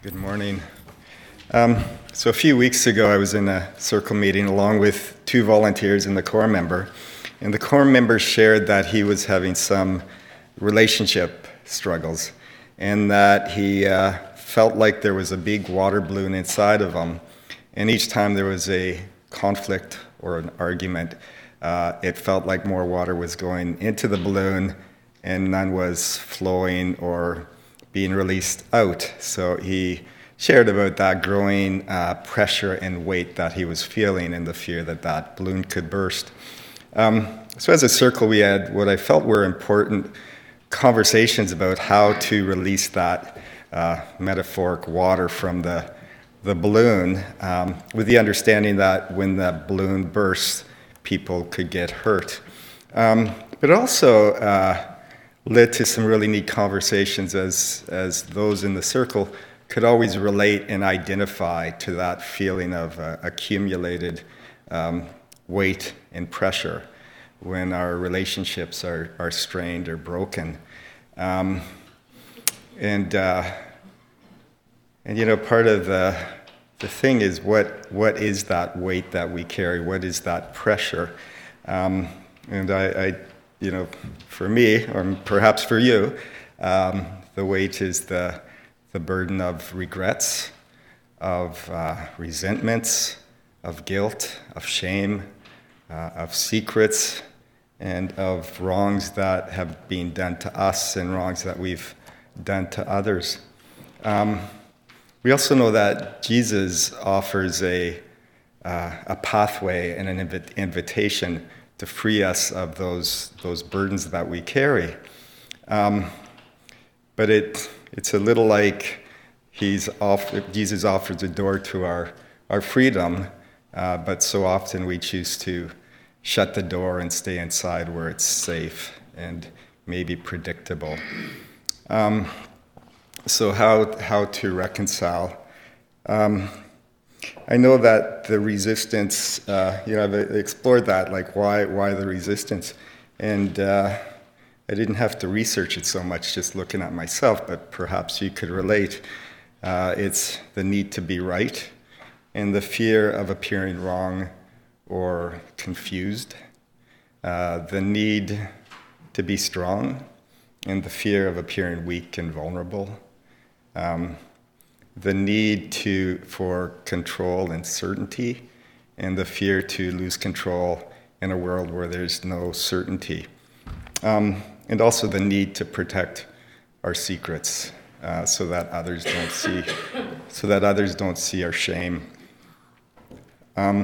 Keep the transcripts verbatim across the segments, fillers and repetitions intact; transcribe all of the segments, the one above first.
Good morning. Um, so a few weeks ago, I was in a circle meeting along with two volunteers and the core member, and the core member shared that he was having some relationship struggles, and that he uh, felt like there was a big water balloon inside of him, and each time there was a conflict or an argument, uh, it felt like more water was going into the balloon, and none was flowing or being released out. So he shared about that growing uh, pressure and weight that he was feeling and the fear that that balloon could burst. Um, so as a circle, we had what I felt were important conversations about how to release that uh, metaphoric water from the, the balloon, um, with the understanding that when the balloon bursts, people could get hurt. Um, but also, uh, led to some really neat conversations as as those in the circle could always relate and identify to that feeling of uh, accumulated um, weight and pressure when our relationships are, are strained or broken. Um, and, uh, and, you know, part of the, the thing is what what is that weight that we carry? What is that pressure? Um, and I, I You know, for me, or perhaps for you, um, the weight is the the burden of regrets, of uh, resentments, of guilt, of shame, uh, of secrets, and of wrongs that have been done to us and wrongs that we've done to others. Um, we also know that Jesus offers a uh, a pathway and an invi- invitation to free us of those those burdens that we carry. Um, but it it's a little like he's off, Jesus offers a door to our, our freedom, uh, but so often we choose to shut the door and stay inside where it's safe and maybe predictable. Um, so how how to reconcile? Um, I know that the resistance, uh, you know, I've explored that, like why why the resistance? And uh, I didn't have to research it so much just looking at myself, but perhaps you could relate. Uh, it's the need to be right and the fear of appearing wrong or confused, uh, the need to be strong and the fear of appearing weak and vulnerable. Um, the need to for control and certainty, and the fear to lose control in a world where there's no certainty. Um, and also the need to protect our secrets uh, so that others don't see, so that others don't see our shame. Um,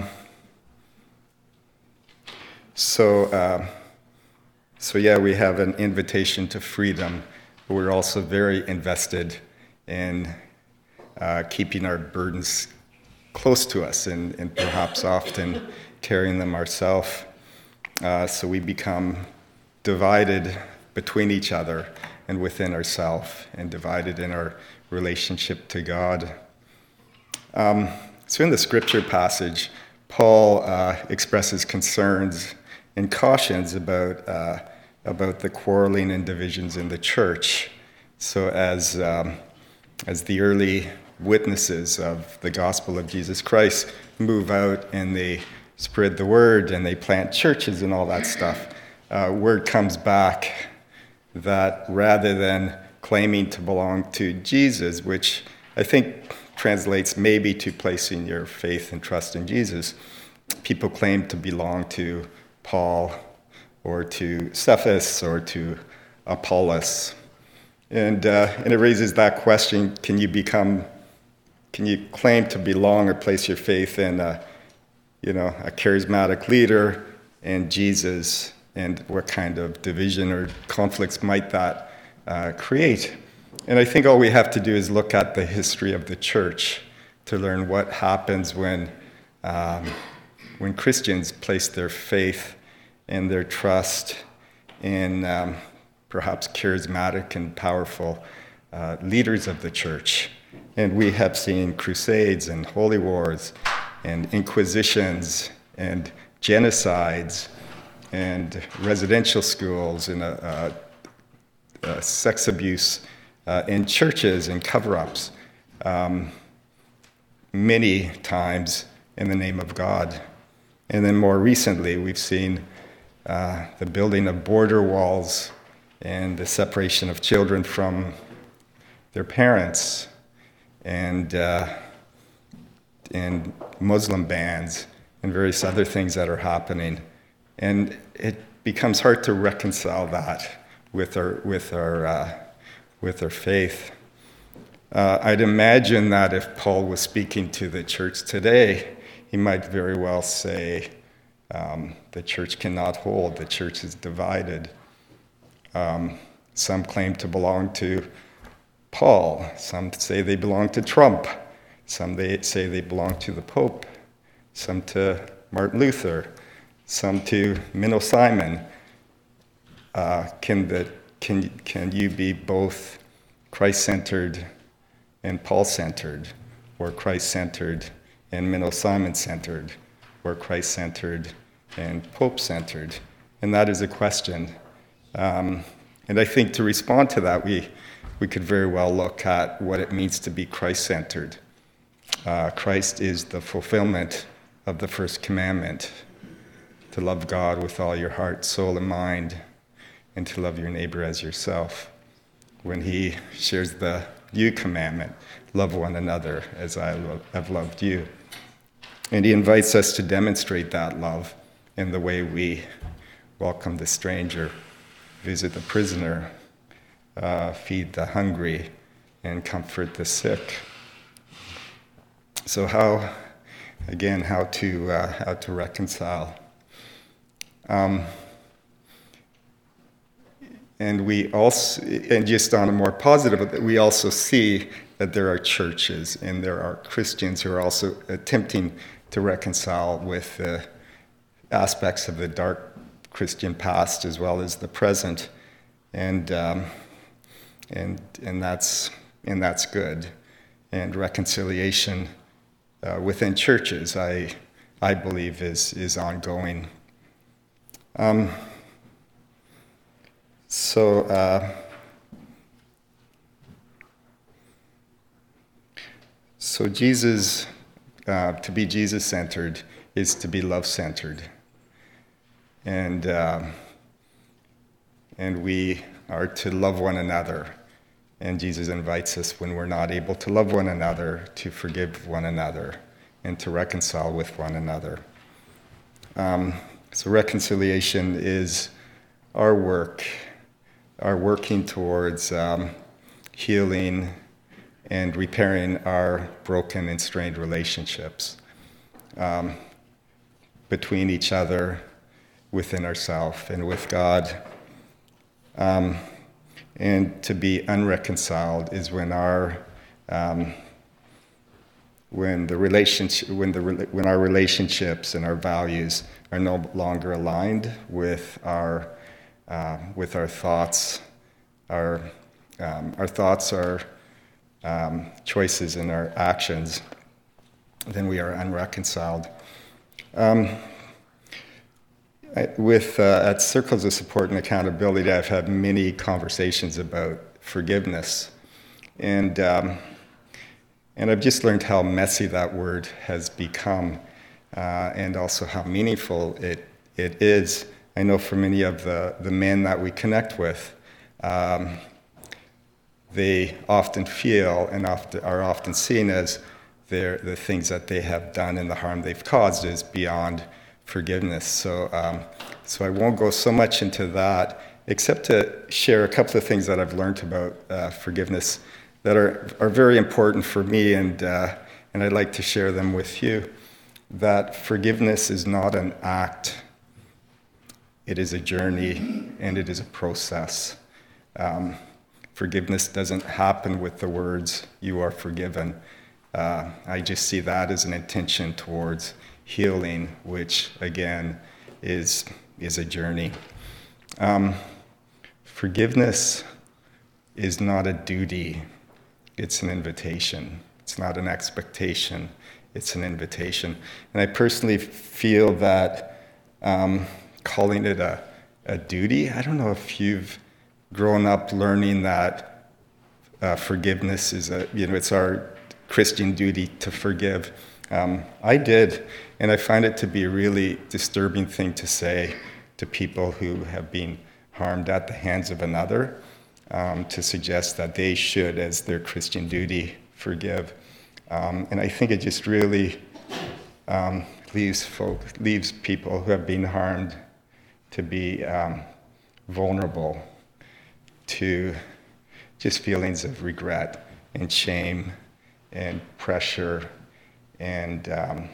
so, uh, so yeah, we have an invitation to freedom, but we're also very invested in Uh, keeping our burdens close to us and, and perhaps often carrying them ourselves. Uh, so we become divided between each other and within ourselves, and divided in our relationship to God. Um, so in the scripture passage, Paul uh, expresses concerns and cautions about, uh, about the quarreling and divisions in the church. So as, um, as the early witnesses of the gospel of Jesus Christ move out and they spread the word and they plant churches and all that stuff, uh, word comes back that rather than claiming to belong to Jesus, which I think translates maybe to placing your faith and trust in Jesus, people claim to belong to Paul or to Cephas or to Apollos. And, uh, and it raises that question, can you become Can you claim to belong or place your faith in a, you know, a charismatic leader and Jesus, and what kind of division or conflicts might that uh, create? And I think all we have to do is look at the history of the church to learn what happens when, um, when Christians place their faith and their trust in um, perhaps charismatic and powerful uh, leaders of the church. And we have seen crusades and holy wars and inquisitions and genocides and residential schools and uh, uh, uh, sex abuse uh, in churches and cover-ups. um, many times in the name of God. And then more recently, we've seen uh, the building of border walls and the separation of children from their parents, and uh, and Muslim bans and various other things that are happening. And it becomes hard to reconcile that with our with our uh, with our faith. Uh, I'd imagine that if Paul was speaking to the church today, he might very well say, um, the church cannot hold, the church is divided. Um, some claim to belong to Paul, some say they belong to Trump, some they say they belong to the Pope, some to Martin Luther, some to Minnow Simon. Uh, can, the, can, can you be both Christ-centered and Paul-centered, or Christ-centered and Minnow Simon-centered, or Christ-centered and Pope-centered? And that is a question. Um, and I think to respond to that, we, we could very well look at what it means to be Christ-centered. Uh, Christ is the fulfillment of the first commandment, to love God with all your heart, soul, and mind, and to love your neighbor as yourself. When he shares the new commandment, love one another as I lo- have loved you. And he invites us to demonstrate that love in the way we welcome the stranger, visit the prisoner, uh, feed the hungry, and comfort the sick. So how, again, how to uh, how to reconcile. Um, And we also, and just on a more positive, we also see that there are churches and there are Christians who are also attempting to reconcile with the aspects of the dark Christian past as well as the present, and um, and and that's and that's good. And reconciliation uh, within churches, I I believe, is is ongoing. Um, So, uh, so Jesus, uh, to be Jesus-centered is to be love-centered, and uh, and we are to love one another. And Jesus invites us, when we're not able to love one another, to forgive one another and to reconcile with one another. Um, so reconciliation is our work. Are working towards um, healing and repairing our broken and strained relationships um, between each other, within ourselves, and with God. Um, and to be unreconciled is when our um, when the relationship when the when our relationships and our values are no longer aligned with our Uh, with our thoughts, our um, our thoughts, our um, choices, and our actions, then we are unreconciled. Um, I, with uh, at Circles of Support and Accountability, I've had many conversations about forgiveness, and um, and I've just learned how messy that word has become, uh, and also how meaningful it it is. I know for many of the, the men that we connect with, um, they often feel and often are often seen as their, the things that they have done and the harm they've caused is beyond forgiveness. So, um, so I won't go so much into that, except to share a couple of things that I've learned about uh, forgiveness that are, are very important for me, and uh, and I'd like to share them with you. That forgiveness is not an act. It is a journey, and it is a process. Um, forgiveness doesn't happen with the words, "you are forgiven." Uh, I just see that as an intention towards healing, which, again, is, is a journey. Um, forgiveness is not a duty. It's an invitation. It's not an expectation. It's an invitation. And I personally feel that um, calling it a, a duty, I don't know if you've grown up learning that uh, forgiveness is a, you know, it's our Christian duty to forgive. Um, I did, and I find it to be a really disturbing thing to say to people who have been harmed at the hands of another, um, to suggest that they should, as their Christian duty, forgive. Um, and I think it just really um, leaves folk, leaves people who have been harmed to be um, vulnerable to just feelings of regret and shame and pressure and um,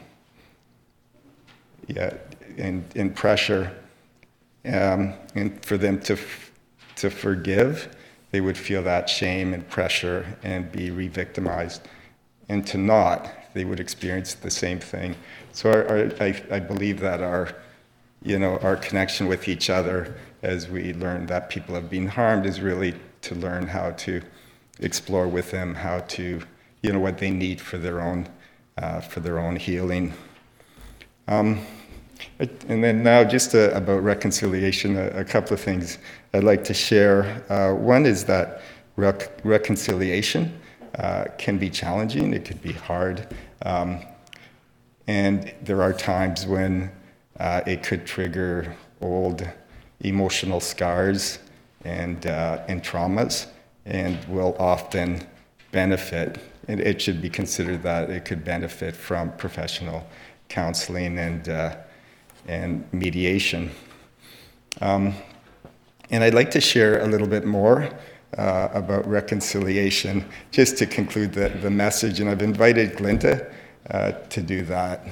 yeah, and, and pressure, um, and for them to f- to forgive, they would feel that shame and pressure and be re-victimized, and to not, they would experience the same thing. So our, our, I, I believe that our, you know, our connection with each other as we learn that people have been harmed is really to learn how to explore with them how to, you know, what they need for their own, uh, for their own healing. Um, and then now just uh, about reconciliation, a, a couple of things I'd like to share. Uh, one is that rec- reconciliation uh, can be challenging, it could be hard, um, and there are times when uh, it could trigger old emotional scars and, uh, and traumas, and will often benefit, and it should be considered that it could benefit from professional counseling and, uh, and mediation. Um, and I'd like to share a little bit more uh, about reconciliation, just to conclude the, the message, and I've invited Glinda uh, to do that.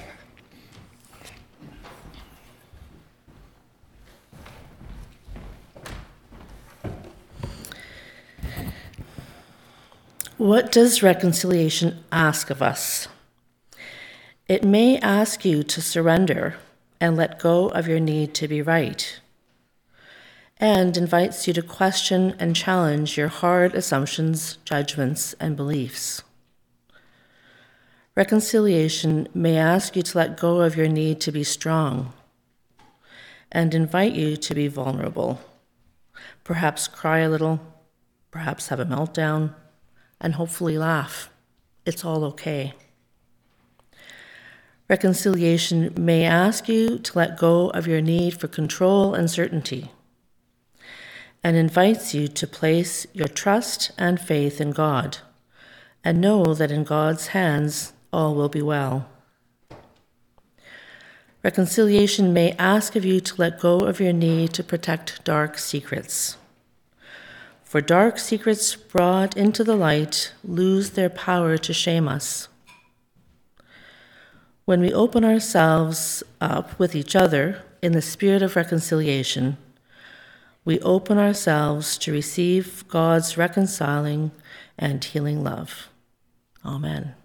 What does reconciliation ask of us? It may ask you to surrender and let go of your need to be right, and invites you to question and challenge your hard assumptions, judgments, and beliefs. Reconciliation may ask you to let go of your need to be strong and invite you to be vulnerable, perhaps cry a little, perhaps have a meltdown, and hopefully laugh. It's all okay. Reconciliation may ask you to let go of your need for control and certainty, and invites you to place your trust and faith in God, and know that in God's hands all will be well. Reconciliation may ask of you to let go of your need to protect dark secrets. For dark secrets brought into the light lose their power to shame us. When we open ourselves up with each other in the spirit of reconciliation, we open ourselves to receive God's reconciling and healing love. Amen.